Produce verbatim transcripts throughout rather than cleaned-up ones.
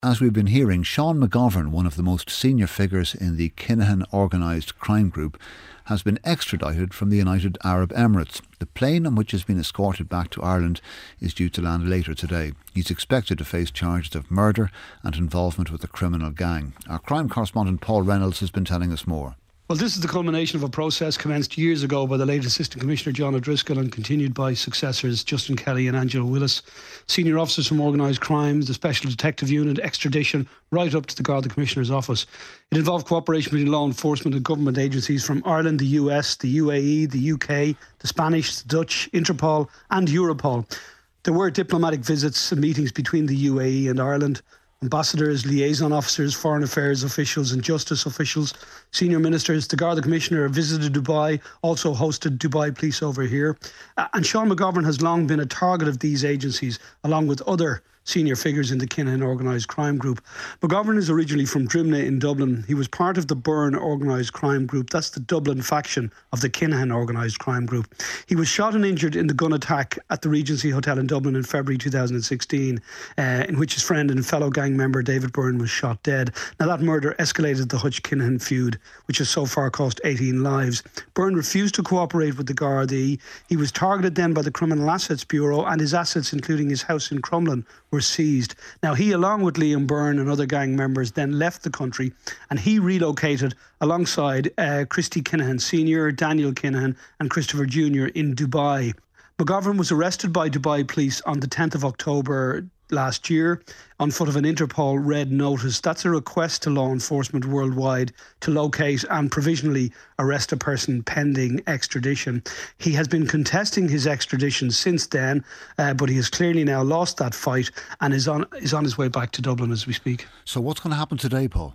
As we've been hearing, Sean McGovern, one of the most senior figures in the Kinahan organised crime group, has been extradited from the United Arab Emirates. The plane on which has been escorted back to Ireland is due to land later today. He's expected to face charges of murder and involvement with a criminal gang. Our crime correspondent Paul Reynolds has been telling us more. Well, this is the culmination of a process commenced years ago by the late Assistant Commissioner John O'Driscoll and continued by successors Justin Kelly and Angela Willis. Senior officers from organised crimes, the Special Detective Unit, extradition, right up to the Garda Commissioner's office. It involved cooperation between law enforcement and government agencies from Ireland, the U S, the U A E, the U K, the Spanish, the Dutch, Interpol and Europol. There were diplomatic visits and meetings between the U A E and Ireland. Ambassadors, liaison officers, foreign affairs officials and justice officials, senior ministers. The Garda Commissioner visited Dubai, also hosted Dubai Police over here. Uh, and Sean McGovern has long been a target of these agencies, along with other senior figures in the Kinahan organised crime group. McGovern is originally from Drimnagh in Dublin. He was part of the Byrne organised crime group. That's the Dublin faction of the Kinahan organised crime group. He was shot and injured in the gun attack at the Regency Hotel in Dublin in February two thousand sixteen, uh, in which his friend and fellow gang member David Byrne was shot dead. Now that murder escalated the Hutch-Kinahan feud, which has so far cost eighteen lives. Byrne refused to cooperate with the Gardaí. He was targeted then by the Criminal Assets Bureau, and his assets, including his house in Crumlin, were seized. Now he, along with Liam Byrne and other gang members, then left the country, and he relocated alongside uh, Christy Kinahan Senior, Daniel Kinahan and Christopher Junior in Dubai. McGovern was arrested by Dubai police on the tenth of October last year on foot of an Interpol red notice. That's a request to law enforcement worldwide to locate and provisionally arrest a person pending extradition. He has been contesting his extradition since then, uh, but he has clearly now lost that fight and is on is on his way back to Dublin as we speak. So what's going to happen today, Paul?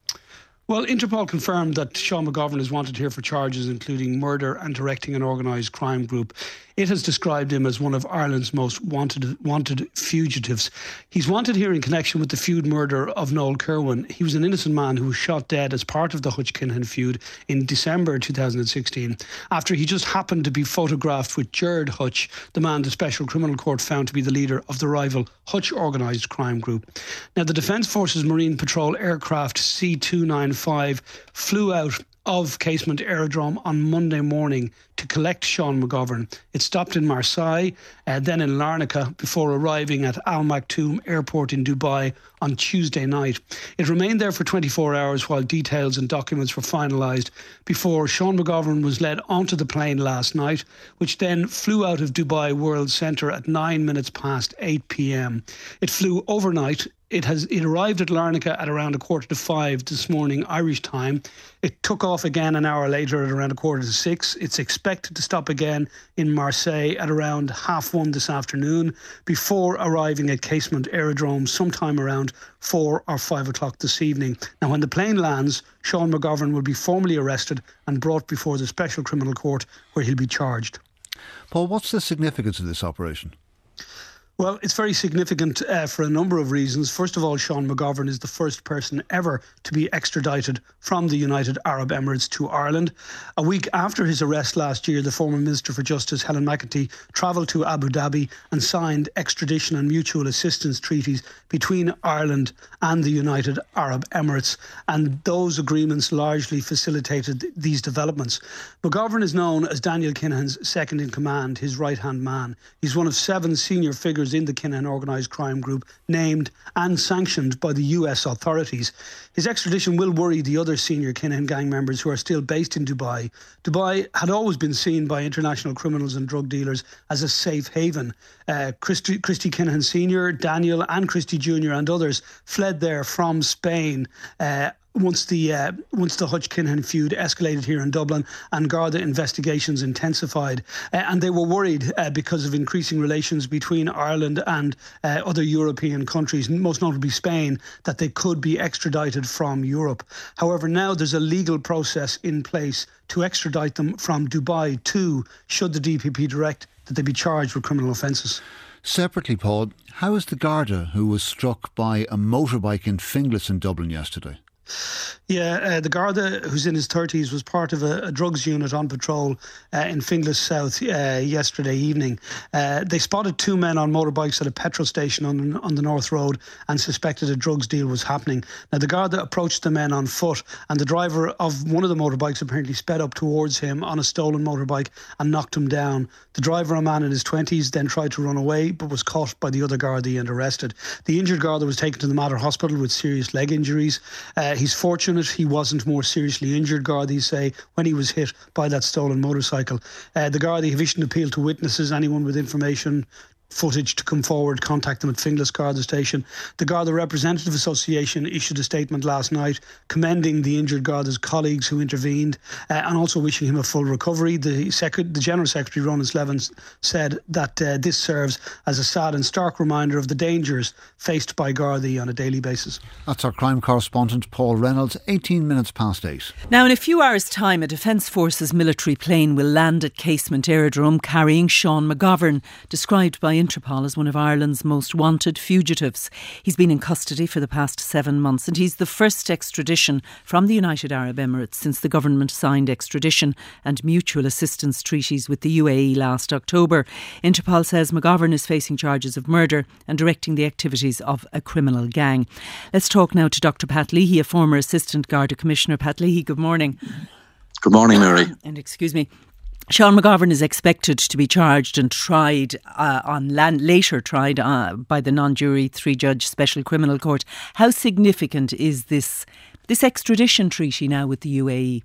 Well, Interpol confirmed that Sean McGovern is wanted here for charges including murder and directing an organised crime group. It has described him as one of Ireland's most wanted wanted fugitives. He's wanted here in connection with the feud murder of Noel Kerwin. He was an innocent man who was shot dead as part of the Hutch-Kinahan feud in December two thousand sixteen, after he just happened to be photographed with Gerard Hutch, the man the Special Criminal Court found to be the leader of the rival Hutch organised crime group. Now, the Defence Forces Marine Patrol aircraft C two ninety-five flew out of Casement Aerodrome on Monday morning to collect Sean McGovern. It stopped in Marseille, uh, then in Larnaca, before arriving at Al Maktoum Airport in Dubai on Tuesday night. It remained there for twenty-four hours while details and documents were finalised before Sean McGovern was led onto the plane last night, which then flew out of Dubai World Centre at nine minutes past eight p.m. It flew overnight. It has it arrived at Larnaca at around a quarter to five this morning, Irish time. It took off again an hour later at around a quarter to six. It's expected to stop again in Marseille at around half one this afternoon before arriving at Casement Aerodrome sometime around four or five o'clock this evening. Now, when the plane lands, Sean McGovern will be formally arrested and brought before the Special Criminal Court, where he'll be charged. Paul, what's the significance of this operation? Well, it's very significant uh, for a number of reasons. First of all, Sean McGovern is the first person ever to be extradited from the United Arab Emirates to Ireland. A week after his arrest last year, the former Minister for Justice, Helen McEntee, travelled to Abu Dhabi and signed extradition and mutual assistance treaties between Ireland and the United Arab Emirates. And those agreements largely facilitated th- these developments. McGovern is known as Daniel Kinahan's second-in-command, his right-hand man. He's one of seven senior figures in the Kinahan organised crime group, named and sanctioned by the U S authorities. His extradition will worry the other senior Kinahan gang members who are still based in Dubai. Dubai had always been seen by international criminals and drug dealers as a safe haven. Uh, Christy, Christy Kinahan Senior, Daniel and Christy Junior and others fled there from Spain uh, once the uh, once the Hutch-Kinahan feud escalated here in Dublin and Garda investigations intensified. Uh, and they were worried uh, because of increasing relations between Ireland and uh, other European countries, most notably Spain, that they could be extradited from Europe. However, now there's a legal process in place to extradite them from Dubai too, should the D P P direct that they be charged with criminal offences. Separately, Paul, how is the Garda who was struck by a motorbike in Finglas in Dublin yesterday? Yeah, uh, the Garda, who's in his thirties, was part of a, a drugs unit on patrol uh, in Finglas South uh, yesterday evening. Uh, they spotted two men on motorbikes at a petrol station on, on the North Road and suspected a drugs deal was happening. Now, the Garda approached the men on foot, and the driver of one of the motorbikes apparently sped up towards him on a stolen motorbike and knocked him down. The driver, a man in his twenties, then tried to run away but was caught by the other Gardaí and arrested. The injured Garda was taken to the Mater Hospital with serious leg injuries. Uh, he's fortunate he wasn't more seriously injured, Gardaí say, when he was hit by that stolen motorcycle. Uh, the Gardaí have issued an appeal to witnesses, anyone with information, footage to come forward, contact them at Finglas Garda Station. The Garda Representative Association issued a statement last night commending the injured Garda's colleagues who intervened uh, and also wishing him a full recovery. The, Sec- the General Secretary, Ronan Slevin, said that uh, this serves as a sad and stark reminder of the dangers faced by Gardaí on a daily basis. That's our crime correspondent Paul Reynolds, eighteen minutes past eight. Now, in a few hours' time, a Defence Forces military plane will land at Casement Aerodrome carrying Sean McGovern, described by Interpol as one of Ireland's most wanted fugitives. He's been in custody for the past seven months and he's the first extradition from the United Arab Emirates since the government signed extradition and mutual assistance treaties with the U A E last October. Interpol says McGovern is facing charges of murder and directing the activities of a criminal gang. Let's talk now to Doctor Pat Leahy, a former Assistant Garda Commissioner. Pat Leahy, good morning. Good morning, Mary. And excuse me. Sean McGovern is expected to be charged and tried uh, on land, later tried uh, by the non-jury three-judge Special Criminal Court. How significant is this this extradition treaty now with the U A E?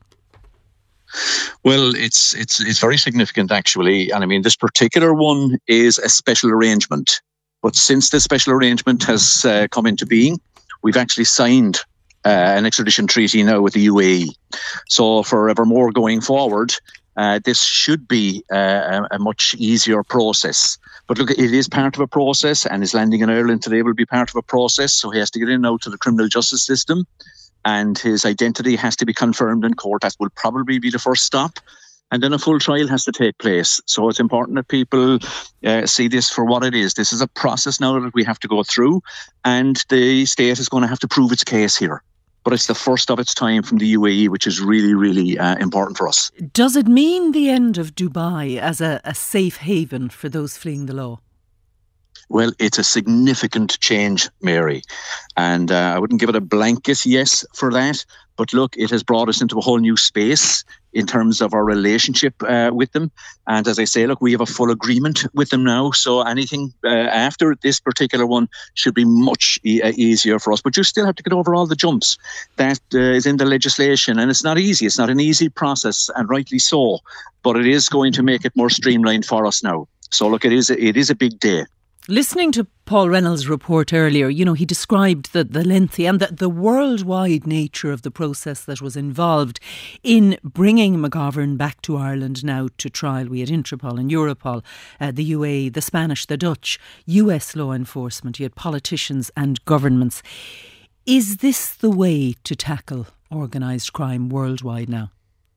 Well, it's it's it's very significant actually, and I mean this particular one is a special arrangement. But since the special arrangement has uh, come into being, we've actually signed uh, an extradition treaty now with the U A E. So forevermore going forward, Uh, this should be uh, a much easier process. But look, it is part of a process, and his landing in Ireland today will be part of a process. So he has to get in now to the criminal justice system, and his identity has to be confirmed in court. That will probably be the first stop. And then a full trial has to take place. So it's important that people uh, see this for what it is. This is a process now that we have to go through, and the state is going to have to prove its case here. But it's the first of its time from the U A E, which is really, really uh, important for us. Does it mean the end of Dubai as a, a safe haven for those fleeing the law? Well, it's a significant change, Mary. And uh, I wouldn't give it a blanket yes for that. But look, it has brought us into a whole new space in terms of our relationship uh, with them. And as I say, look, we have a full agreement with them now. So anything uh, after this particular one should be much e- easier for us. But you still have to get over all the jumps that uh, is in the legislation. And it's not easy. It's not an easy process, and rightly so. But it is going to make it more streamlined for us now. So look, it is a, it is a big day. Listening to Paul Reynolds' report earlier, you know, he described the, the lengthy and the, the worldwide nature of the process that was involved in bringing McGovern back to Ireland now to trial. We had Interpol and Europol, uh, the U A E, the Spanish, the Dutch, U S law enforcement. You had politicians and governments. Is this the way to tackle organised crime worldwide now?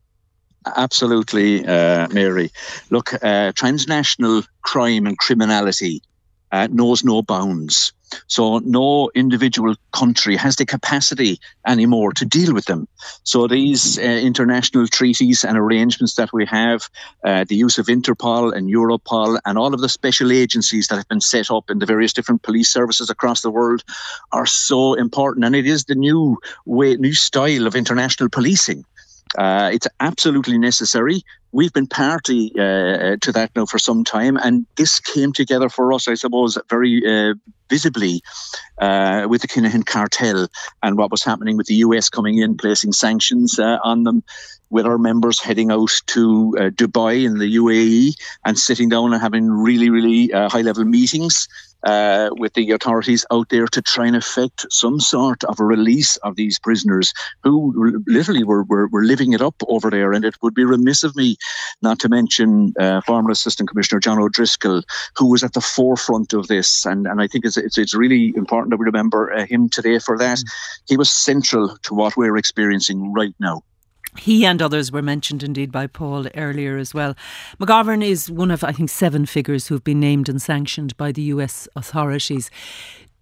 Absolutely, uh, Mary. Look, uh, transnational crime and criminality Uh, knows no bounds. So no individual country has the capacity anymore to deal with them. So these uh, international treaties and arrangements that we have, uh, the use of Interpol and Europol and all of the special agencies that have been set up in the various different police services across the world are so important. And it is the new way, new style of international policing. Uh, it's absolutely necessary. We've been party uh, to that now for some time, and this came together for us, I suppose, very uh, visibly uh, with the Kinahan cartel and what was happening with the U S coming in, placing sanctions uh, on them, with our members heading out to uh, Dubai in the U A E and sitting down and having really, really uh, high-level meetings uh, with the authorities out there to try and effect some sort of a release of these prisoners who r- literally were, were were living it up over there. And it would be remiss of me not to mention uh, former Assistant Commissioner John O'Driscoll, who was at the forefront of this. And, and I think it's, it's, it's really important that we remember uh, him today for that. Mm. He was central to what we're experiencing right now. He and others were mentioned indeed by Paul earlier as well. McGovern is one of, I think, seven figures who have been named and sanctioned by the U S authorities.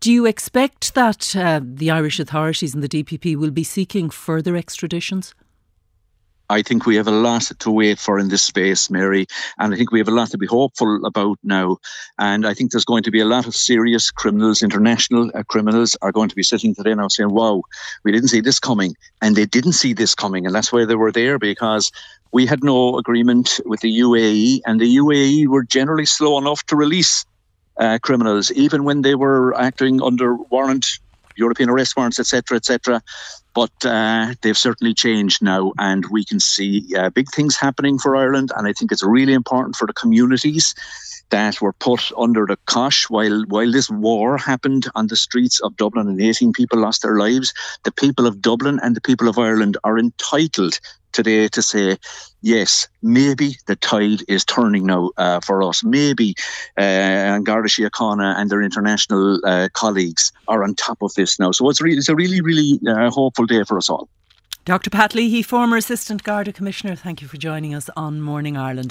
Do you expect that uh, the Irish authorities and the D P P will be seeking further extraditions? I think we have a lot to wait for in this space, Mary, and I think we have a lot to be hopeful about now. And I think there's going to be a lot of serious criminals, international uh, criminals, are going to be sitting today now saying, wow, we didn't see this coming. And they didn't see this coming. And that's why they were there, because we had no agreement with the U A E, and the U A E were generally slow enough to release uh, criminals, even when they were acting under warrant, European arrest warrants, et cetera, et cetera. But uh, they've certainly changed now, and we can see uh, big things happening for Ireland. And I think it's really important for the communities that were put under the cosh while while this war happened on the streets of Dublin and eighteen people lost their lives. The people of Dublin and the people of Ireland are entitled today to say, yes, maybe the tide is turning now uh, for us. Maybe uh, Garda Síochána and their international uh, colleagues are on top of this now. So it's, really, it's a really, really uh, hopeful day for us all. Doctor Pat Leahy, former Assistant Garda Commissioner, thank you for joining us on Morning Ireland.